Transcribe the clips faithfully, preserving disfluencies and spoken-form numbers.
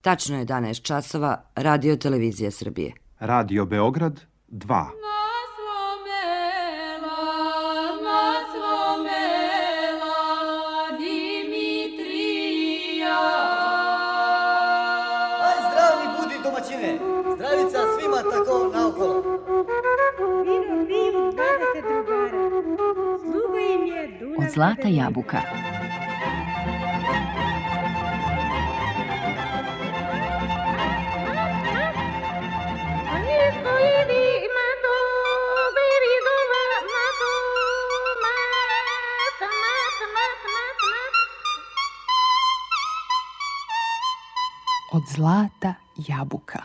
Tačno je jedanaest časova, Radio Televizija Srbije. Radio Beograd dva. Zdravica svima tako naokolo. Vino pivu dvadeset drugara. Sluga im je Dunav. Od zlata jabuka. Od zlata jabuka.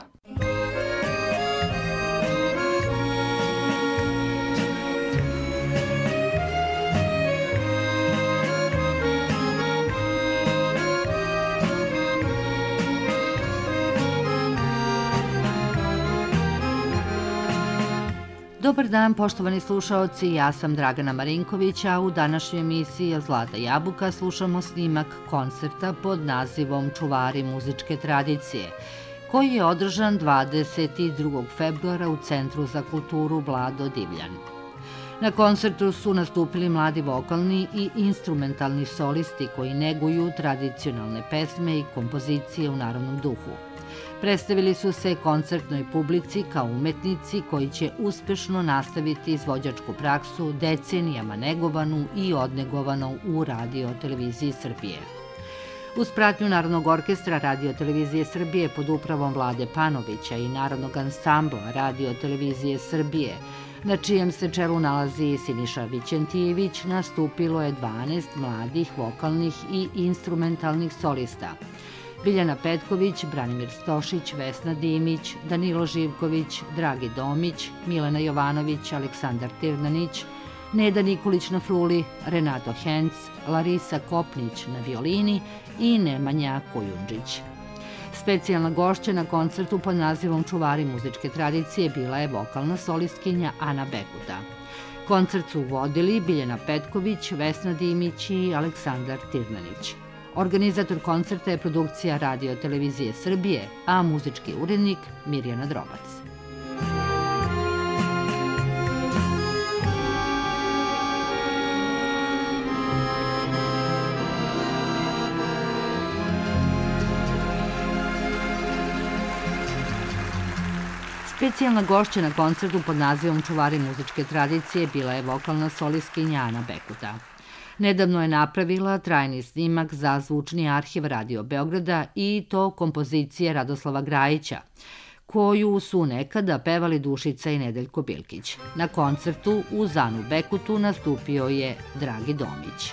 Dobar dan, poštovani slušaoci, ja sam Dragana Marinković, a u današnjoj emisiji Od zlata jabuka slušamo snimak koncerta pod nazivom Čuvari muzičke tradicije, koji je održan dvadeset drugog februara u Centru za kulturu Vlado Divljan. Na koncertu su nastupili mladi vokalni i instrumentalni solisti koji neguju tradicionalne pesme i kompozicije u narodnom duhu. Predstavili su se koncertnoj publici kao umetnici koji će uspešno nastaviti izvođačku praksu decenijama negovanu i odnegovanu u Radio Televiziji Srbije. Uz pratnju Narodnog orkestra Radio Televizije Srbije pod upravom Vlade Panovića i Narodnog ansambla Radio Televizije Srbije, na čijem se čelu nalazi Siniša Vićentijević, nastupilo je dvanaest mladih vokalnih i instrumentalnih solista. Biljana Petković, Branimir Stošić, Vesna Dimić, Danilo Živković, Dragi Domić, Milena Jovanović, Aleksandar Tirnanić, Neda Nikolić na fruli, Renato Henc, Larisa Kopnić na violini i Nemanja Kojundžić. Specijalna gošća na koncertu pod nazivom Čuvari muzičke tradicije bila je vokalna solistkinja Ana Bekuta. Koncert su vodili Biljana Petković, Vesna Dimić i Aleksandar Tirnanić. Organizator koncerta je produkcija Radio Televizije Srbije, a muzički urednik Mirjana Drobac. Specijalna gošća na koncertu pod nazivom Čuvari muzičke tradicije bila je vokalna solistkinja Ana Bekuta. Nedavno je napravila trajni snimak za zvučni arhiv Radio Beograda i to kompozicije Radoslava Grajića, koju su nekada pevali Dušica i Nedeljko Bilkić. Na koncertu uz Anu Bekutu nastupio je Dragi Domić.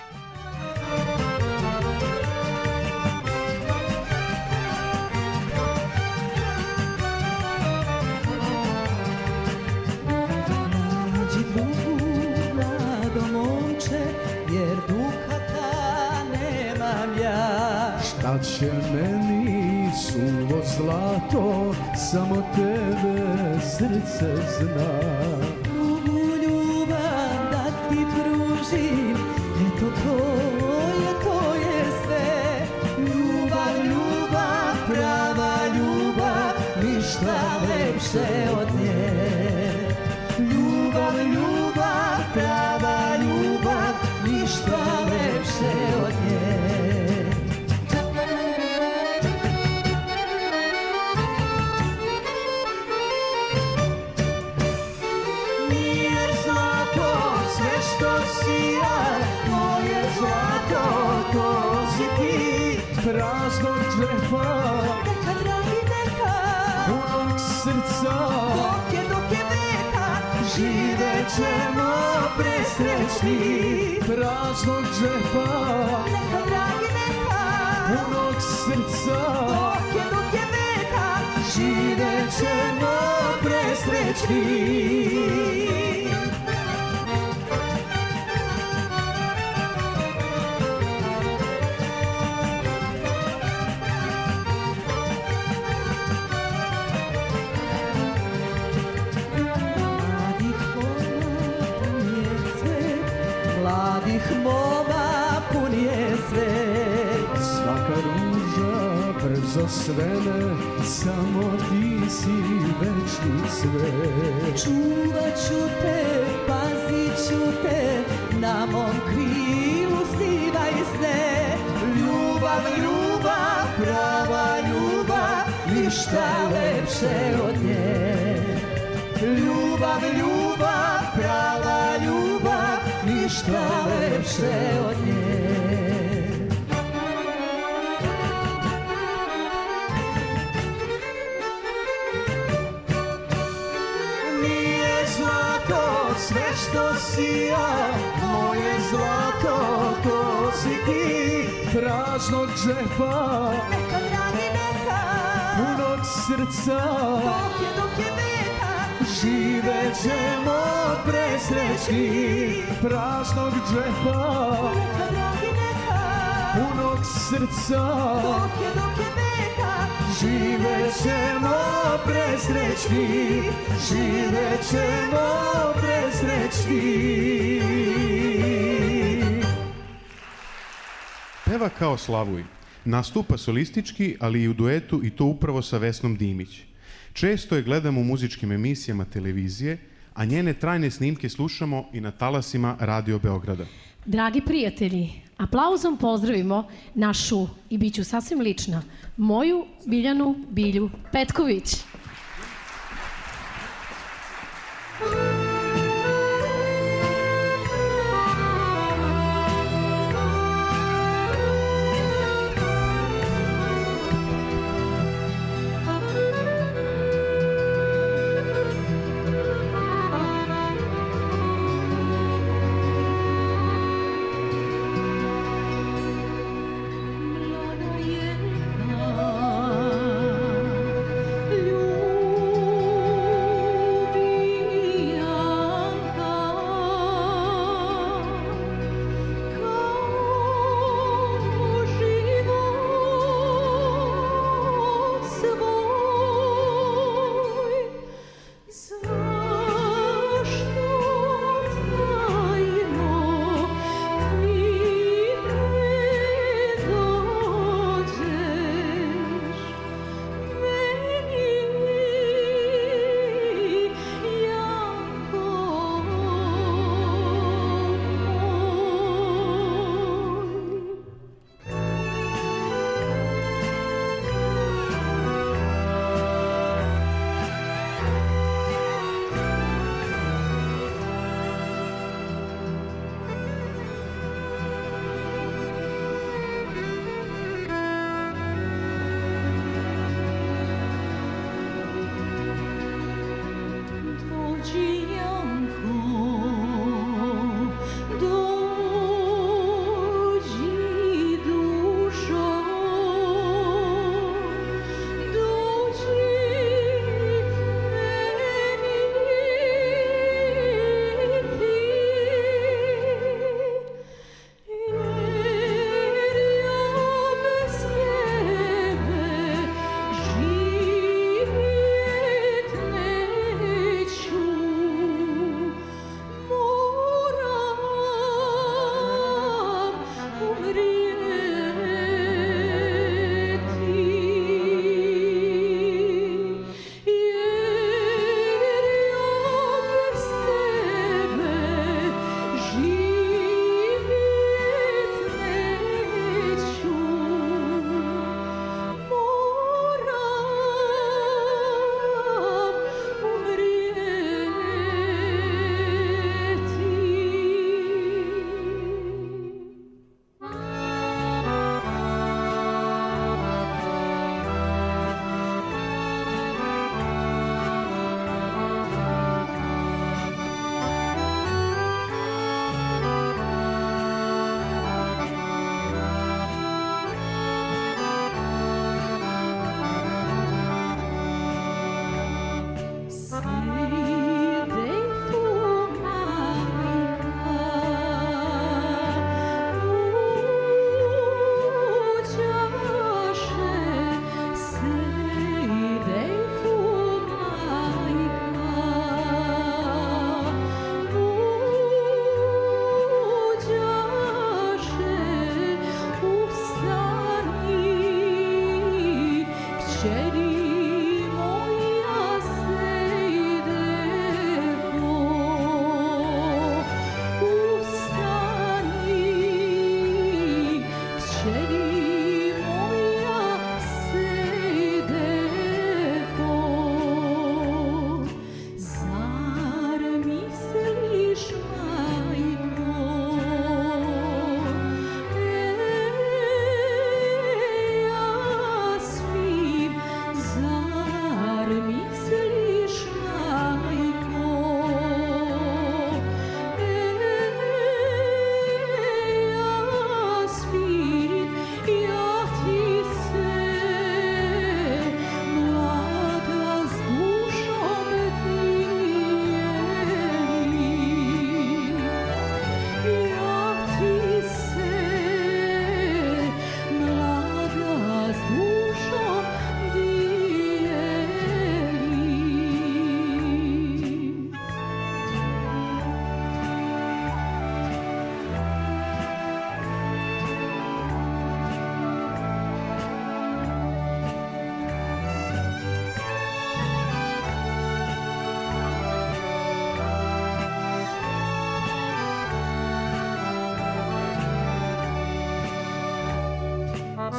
Šta će meni suvo zlato, samo tebe srce zna. Mogu ljubav da ti pružim, eto to je, to je sve. Ljubav, ljubav, prava ljubav, ništa lepše od nje. Ljubav, ljubav, prava ljubav, ništa lepše od nje. Praznog džepa, neka dragi neka, punog srca, dok je, dok je veka, živet ćemo presrećni. Praznog džepa, neka dragi neka, punog srca, dok je, dok je veka, živet ćemo presrećni. Moma pun je svet. Svaka ruža brzo kroz vreme, samo ti si večni sve. Čuvat ću te, pazit ću te, na mom krilu stivaj sne. Ljubav, ljubav, prava ljubav, ništa lepše od nje. Ljubav, ljubav, prava ljubav, ništa lepše od nje. Nije zlato sve što sija, moje zlato to si ti. Praznog džepa, Neka dragi neka, punog srca, dok je, dok je veka. živet ćemo presrećni. Praznog džepa, Neka dragi neka, punog srca, dok je, dok je veka. živet ćemo presrećni, živet ćemo presrećni. Peva kao Slavuj. Nastupa solistički, ali i u duetu, i to upravo sa Vesnom Dimić. Često je gledamo u muzičkim emisijama televizije, a njene trajne snimke slušamo i na talasima Radio Beograda. Dragi prijatelji, aplauzom pozdravimo našu, i bit ću sasvim lična, moju Biljanu Bilju Petković.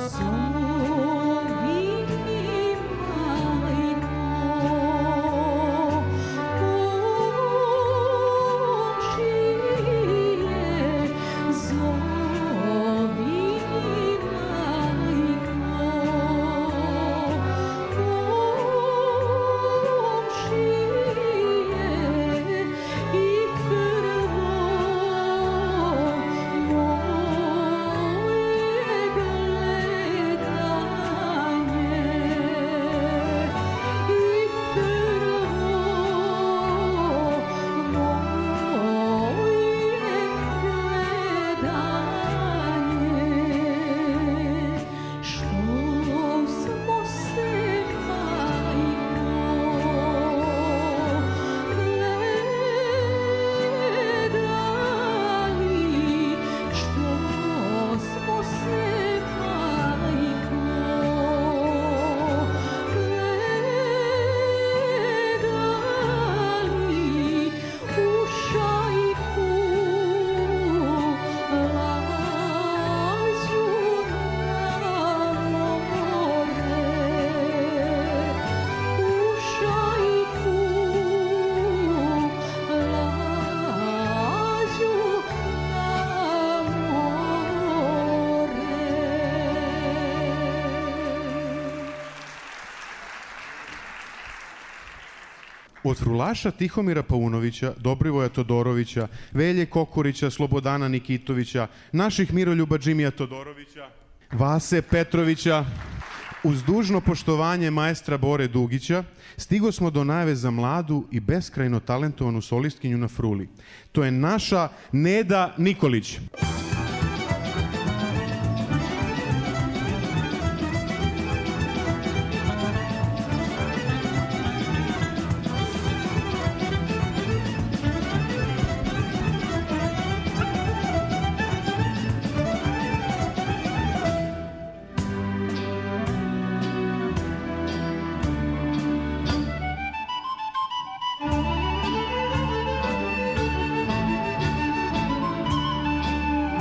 Od frulaša Tihomira Paunovića, Dobrivoja Todorovića, Velje Kokurića, Slobodana Nikitovića, naših Miroljuba Džimija Todorovića, Vase Petrovića, uz dužno poštovanje maestra Bore Dugića, stigo smo do najave za mladu i beskrajno talentovanu solistkinju na fruli. To je naša Neda Nikolić. Thank you.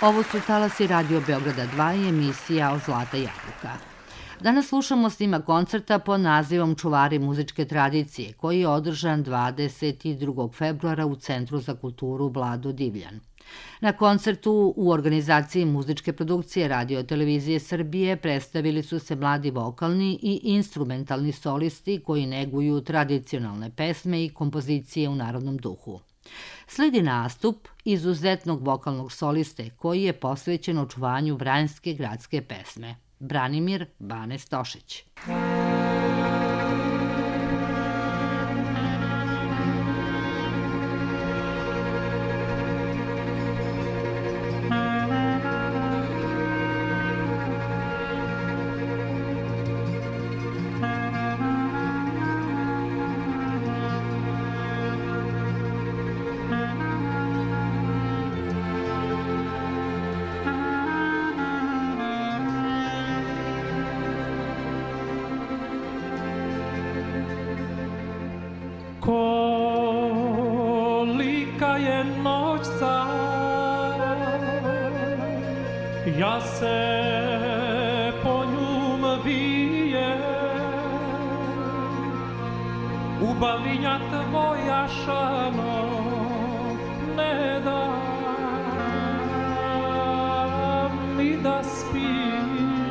Ovo su talasi Radio Beograda dva i emisija o Zlata jabuka. Danas slušamo snimak koncerta pod nazivom Čuvari muzičke tradicije, koji je održan dvadeset drugog februara u Centru za kulturu Vlado Divljan. Na koncertu u organizaciji muzičke produkcije Radio Televizije Srbije predstavili su se mladi vokalni i instrumentalni solisti koji neguju tradicionalne pesme i kompozicije u narodnom duhu. Sledi nastup izuzetnog vokalnog soliste koji je posvećen očuvanju vranjske gradske pesme. Branimir Bane Stošić. Kolika je noć sad, ja se po njum vijem, ubavinja tvoja šano ne da mi da spijem.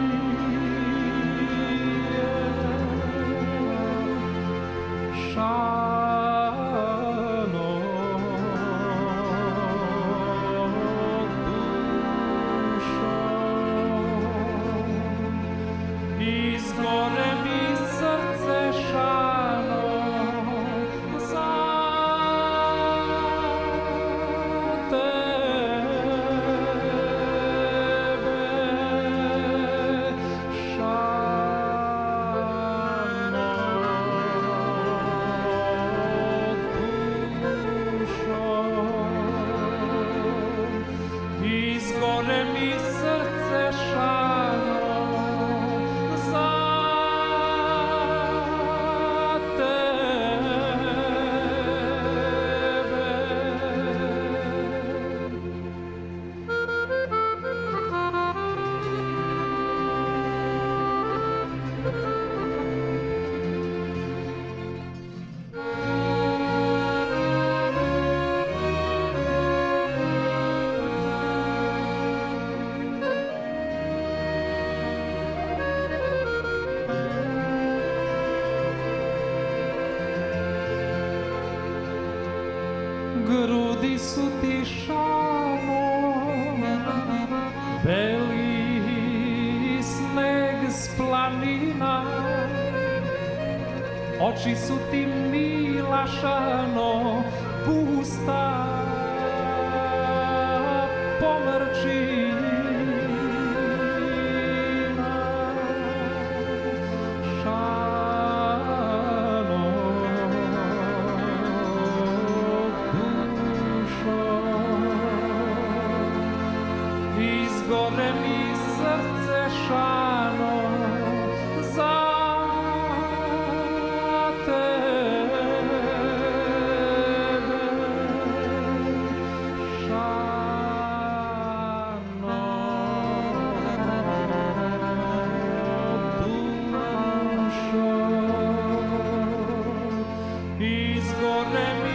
Grudi su ti šano, beli sneg s planina, oči su ti mila šano, pusta pomrčina. Izgore mi srce šano za tebe, šano dušo. Izgore mi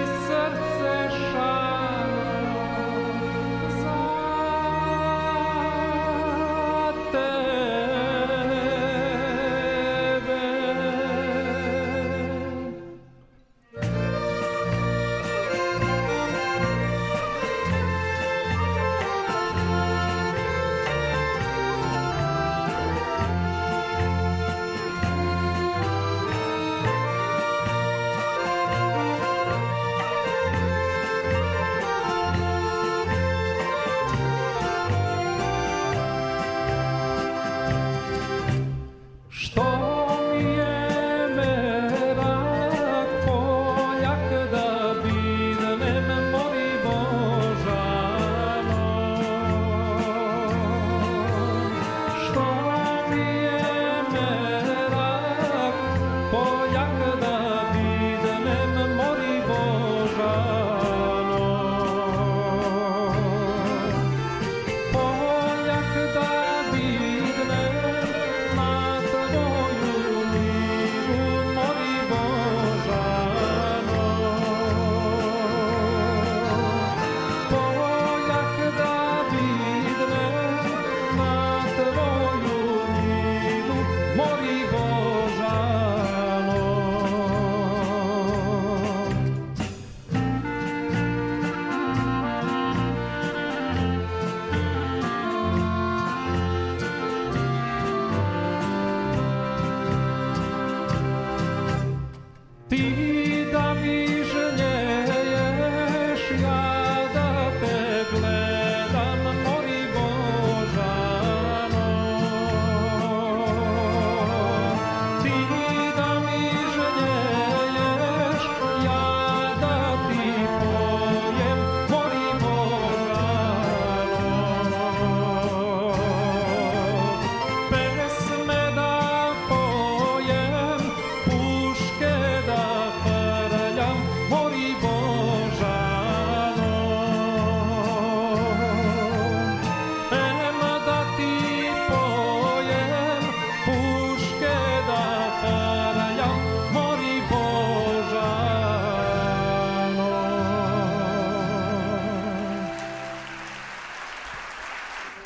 srce šano za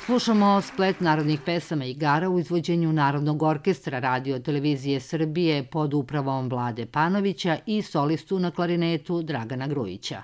Slušamo splet narodnih pesama i igara u izvođenju Narodnog orkestra Radio televizije Srbije pod upravom Vlade Panovića i solistu na klarinetu Dragana Grujića.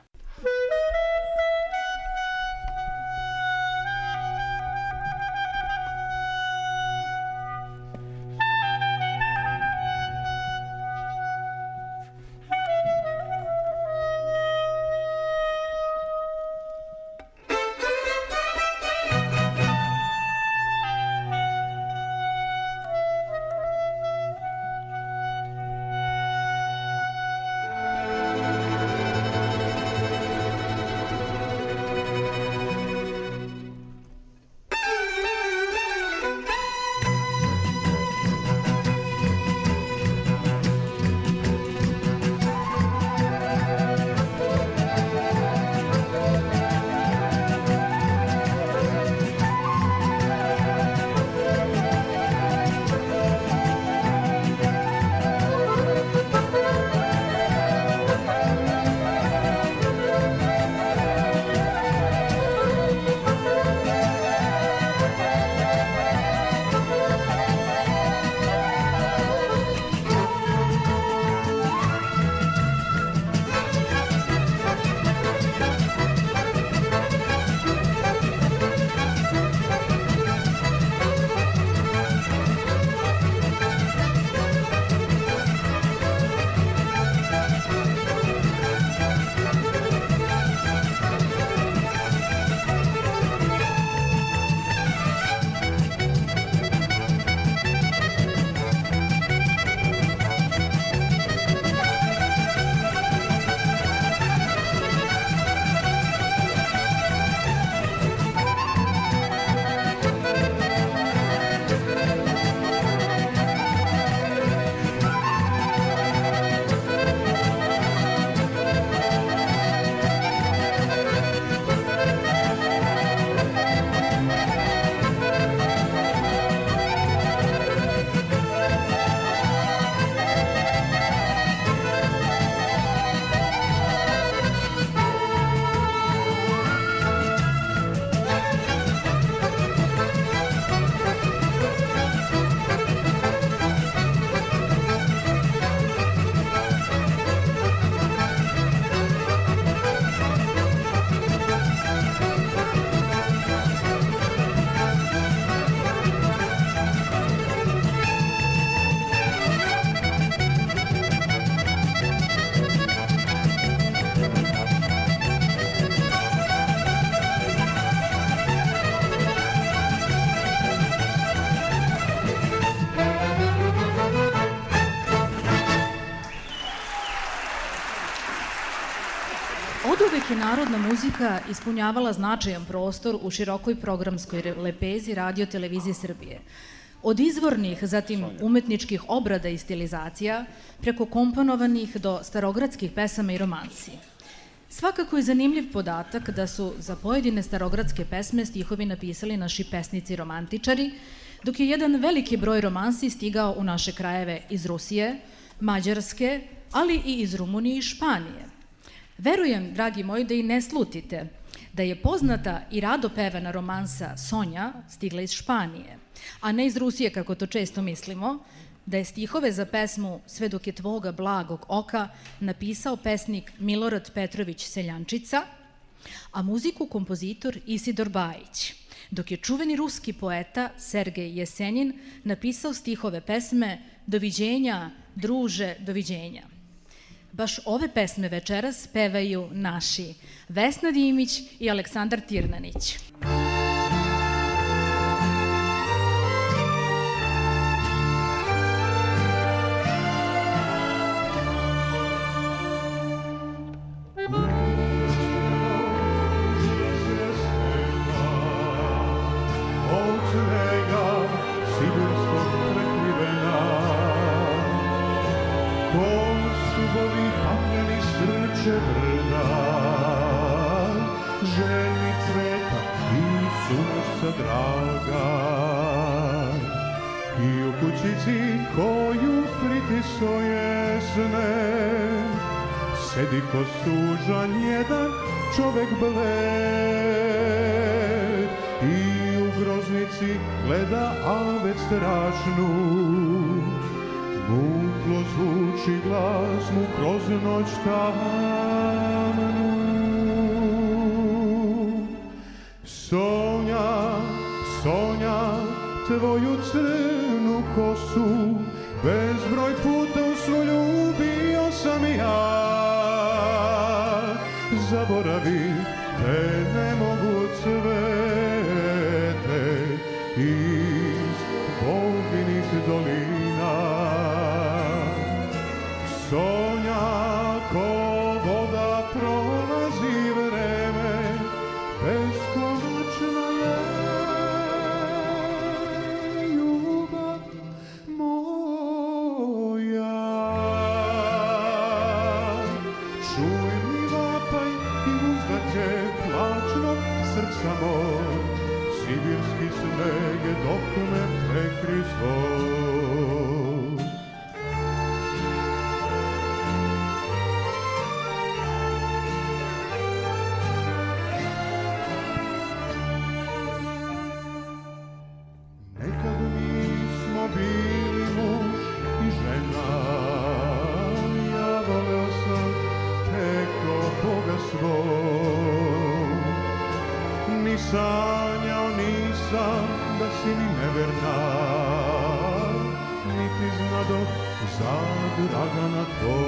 Oduvek je narodna muzika ispunjavala značajan prostor u širokoj programskoj lepezi Radio televizije Srbije. Od izvornih, zatim umetničkih obrada i stilizacija, preko komponovanih do starogradskih pesama i romansi. Svakako je zanimljiv podatak da su za pojedine starogradske pesme stihovi napisali naši pesnici i romantičari, dok je jedan veliki broj romansi stigao u naše krajeve iz Rusije, Mađarske, ali i iz Rumunije i Španije. Verujem, dragi moji, da i ne slutite da je poznata i rado pevana romansa Sonja stigla iz Španije, a ne iz Rusije, kako to često mislimo, da je stihove za pesmu Sve dok je tvoga blagog oka napisao pesnik Milorad Petrović Seljančica, a muziku kompozitor Isidor Bajić, dok je čuveni ruski poeta Sergej Jesenjin napisao stihove pesme Doviđenja, druže, doviđenja. Baš ove pesme večeras pevaju naši Vesna Dimić i Aleksandar Tirnanić. Koju pritiso jesne, sedi ko sužanj jedan čovek bled i u groznici gleda avet strašnu. Mutlo zvuči glas mu kroz noć tamnu. Sonja, Sonja, tvoju crnu kosu, bezbroj puta u snu ljubio sam ja. Zaboravi te ne mogu cvete iz Boginih dolina. Sonja, ko voda prolazi vreme, beskonačna je ljubav moja. Čuj mi vapaj i uzdaće plačnog srca moj, sibirski sneg dok me prekri svoj. Nekad mi smo bili muž i žena, ja voleo sam te ko Boga svoj. Ni sanjao nisam da si mi neverna, niti znadoh za Dragana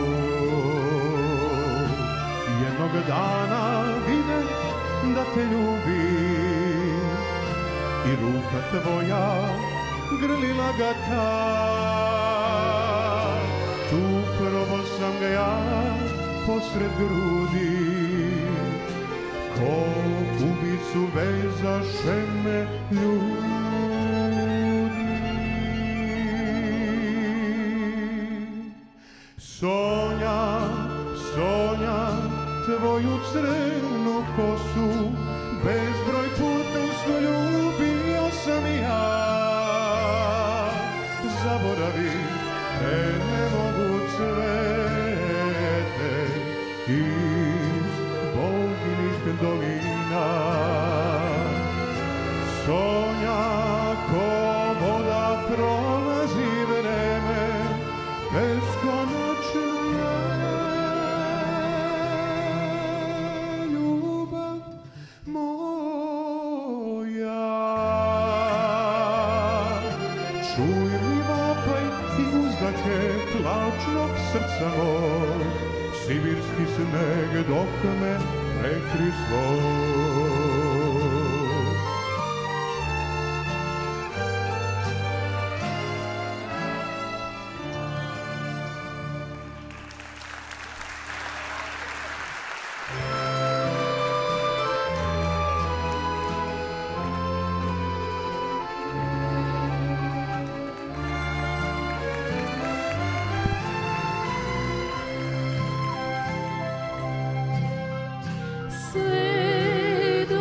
tvoj. Jednog dana vidim da te ljubim i ruka tvoja grlila ga tad. Tu prvo sam ga ja posred grudi, ko ubicu vezaše me ljudi. Sonja, Sonja, tvoju crnu kosu, bezbroj puta u snu ljubio sam ja. Zaboravi te ne mogu cvete iz Boginih dolina. Sonja, ko voda prolazi vreme, beskonačna je ljubav moja. Čuj mi vapaj i uzdaće plačnog srca moj, sibirski sneg dok me prekri svoj. Sve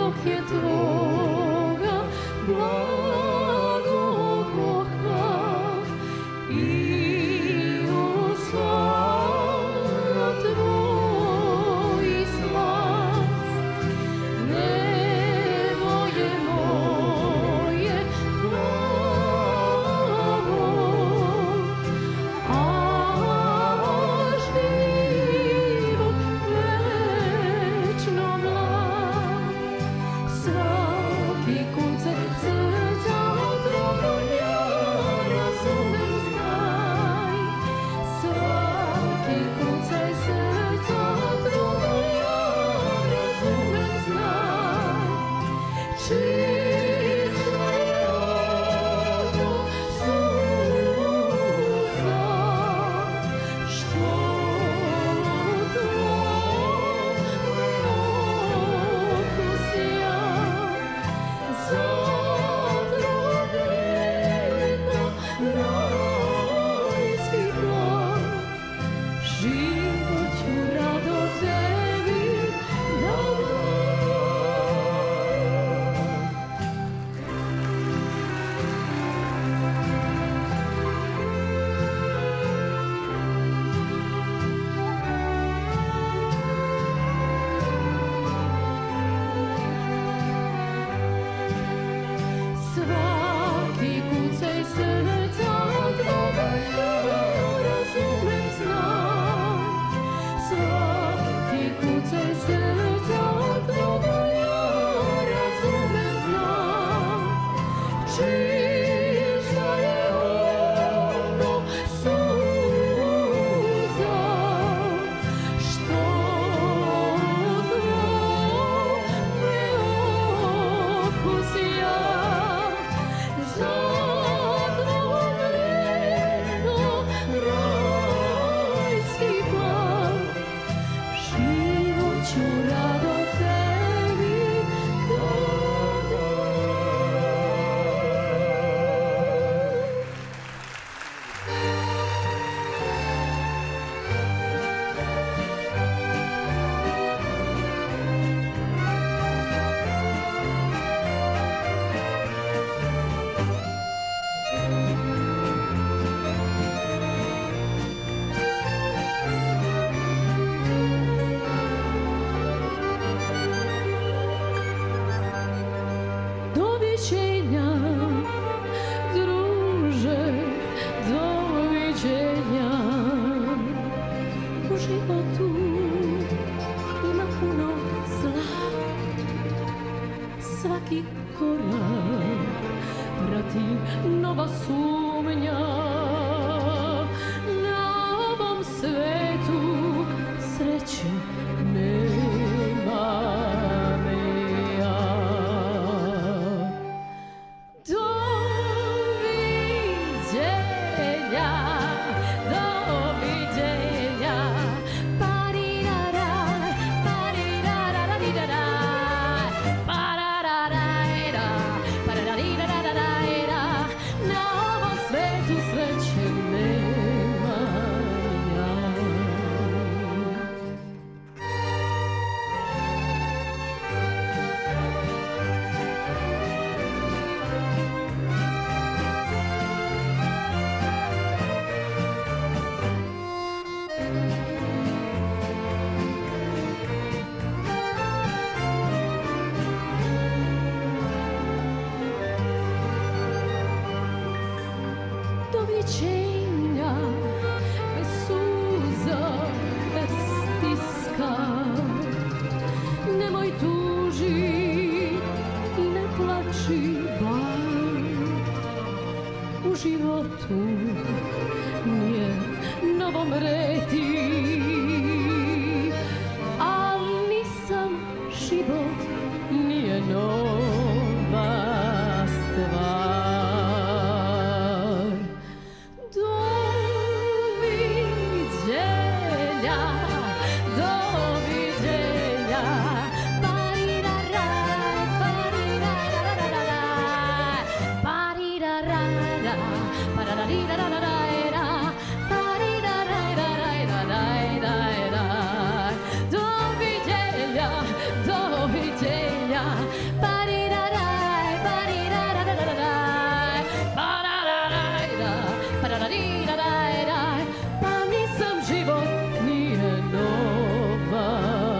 korak prati nova sumnja. Na ovom svetu sreće nema me ja. Doviđenja, doviđenja, parirara, parirarararira, parararajra, parararirararajra. Na ovom svetu sreće nema ja. Doviđenja, bez suza, bez stiska. Nemoj tuži i ne plači bar. U životu nije novo mreti, al nisam život, nije nova stvar. Doviđenja, doviđenja, parirara, parirarararara, parirarara, parararirararara, parirararararara. Doviđenja, doviđenja, parirara, parirarararara, pararara, parararirarara. Pa nisam život, nije nova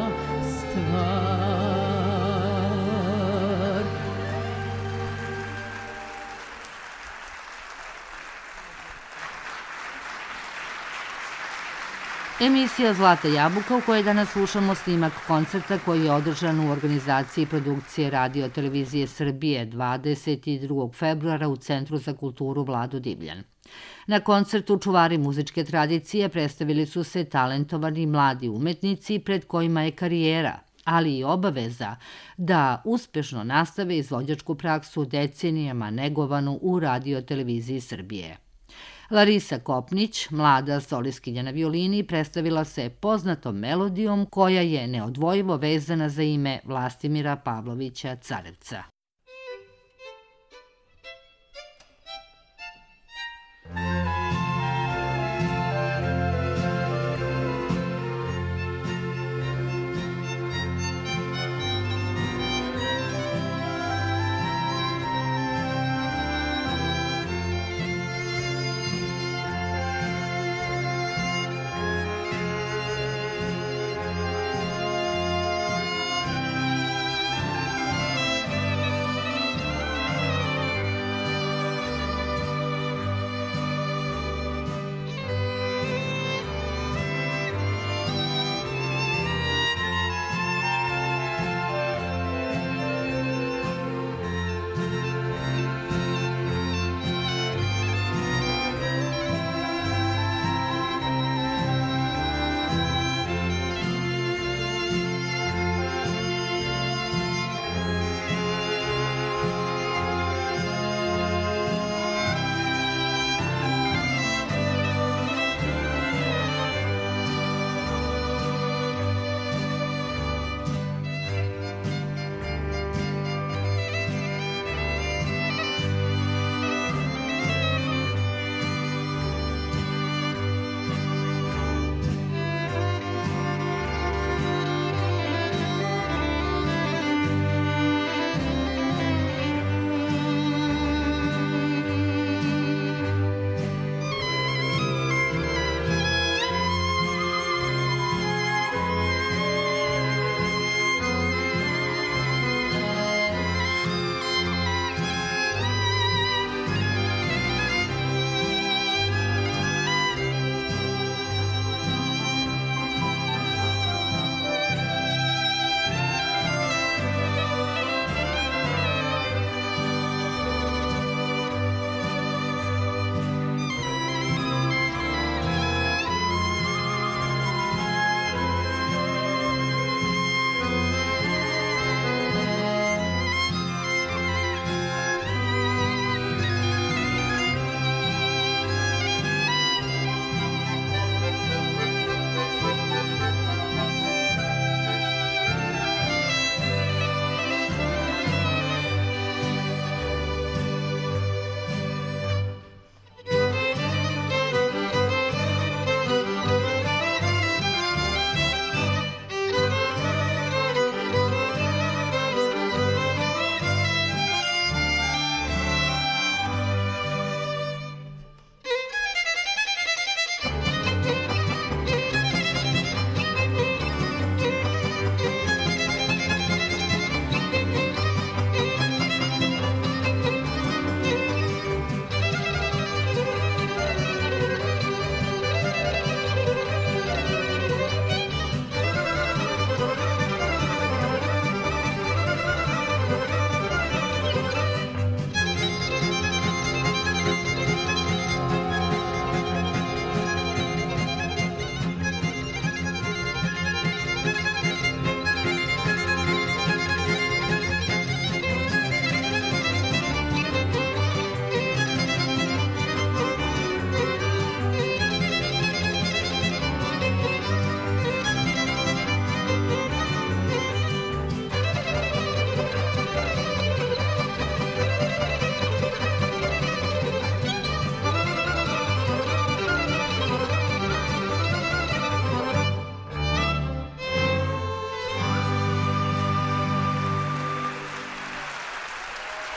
stvar. Emisija Zlata jabuka u kojoj danas slušamo snimak koncerta koji je održan u organizaciji produkcije Radio televizije Srbije dvadeset drugog februara u Centru za kulturu Vlado Divljan. Na koncertu čuvari muzičke tradicije predstavili su se talentovani mladi umetnici pred kojima je karijera, ali i obaveza da uspešno nastave izvođačku praksu decenijama negovanu u Radio televiziji Srbije. Larisa Kopnić, mlada solistkinja na violini, predstavila se poznatom melodijom koja je neodvojivo vezana za ime Vlastimira Pavlovića Carevca. Doviđenja,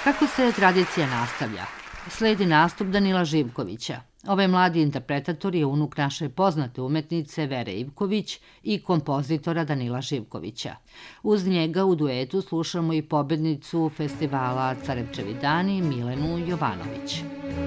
Kako se tradicija nastavlja? Sledi nastup Danila Živkovića. Ovaj mladi interpretator je unuk naše poznate umetnice Vere Ivković i kompozitora Danila Živkovića. Uz njega u duetu slušamo i pobednicu festivala Carevčevi dani Milenu Jovanović.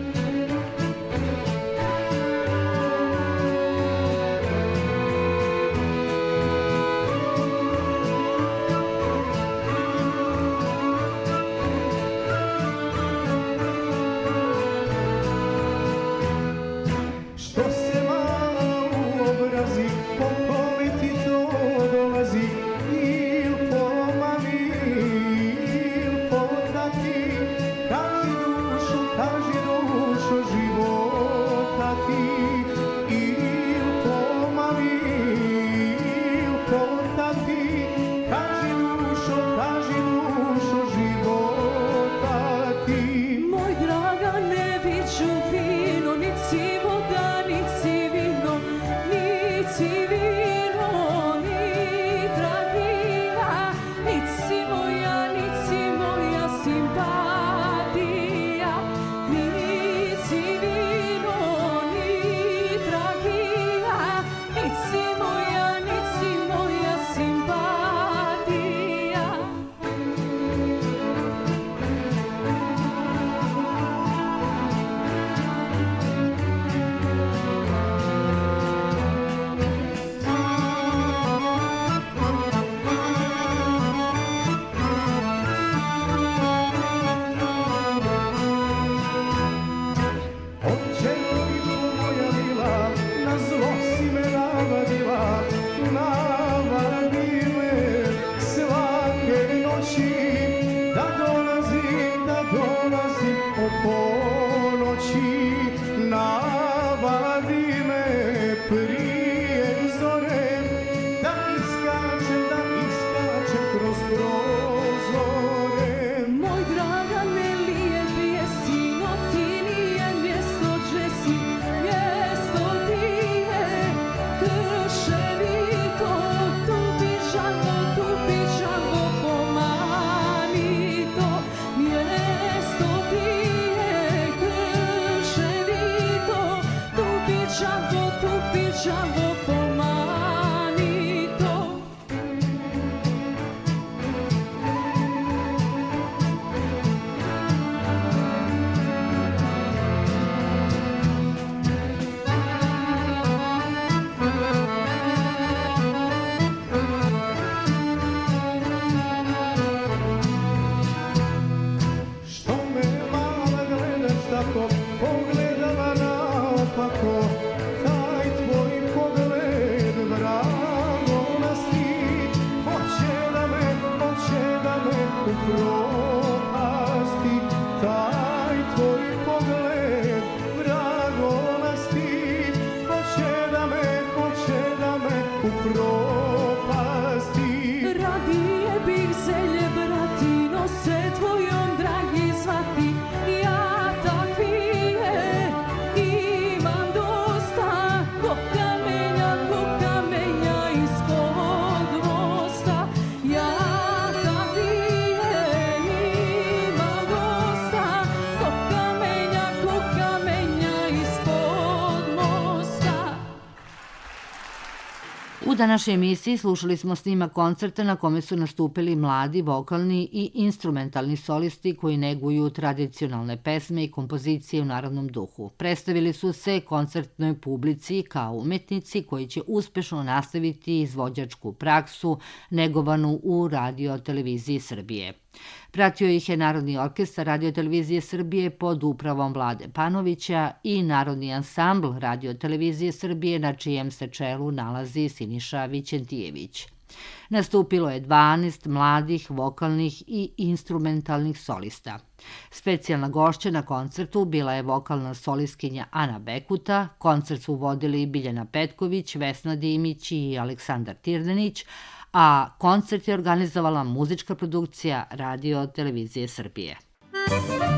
U današnjoj emisiji slušali smo snimak koncerta na kome su nastupili mladi vokalni i instrumentalni solisti koji neguju tradicionalne pesme i kompozicije u narodnom duhu. Predstavili su se koncertnoj publici kao umetnici koji će uspešno nastaviti izvođačku praksu negovanu u Radio televiziji Srbije. Pratio ih je Narodni orkestar Radio televizije Srbije pod upravom Vlade Panovića i Narodni ansambl Radio televizije Srbije na čijem se čelu nalazi Siniša Vićentijević. Nastupilo je dvanaest mladih vokalnih i instrumentalnih solista. Specijalna gošća na koncertu bila je vokalna solistkinja Ana Bekuta, koncert su vodili Biljana Petković, Vesna Dimić i Aleksandar Tirdenić, a koncert je organizovala muzička produkcija Radio televizije Srbije.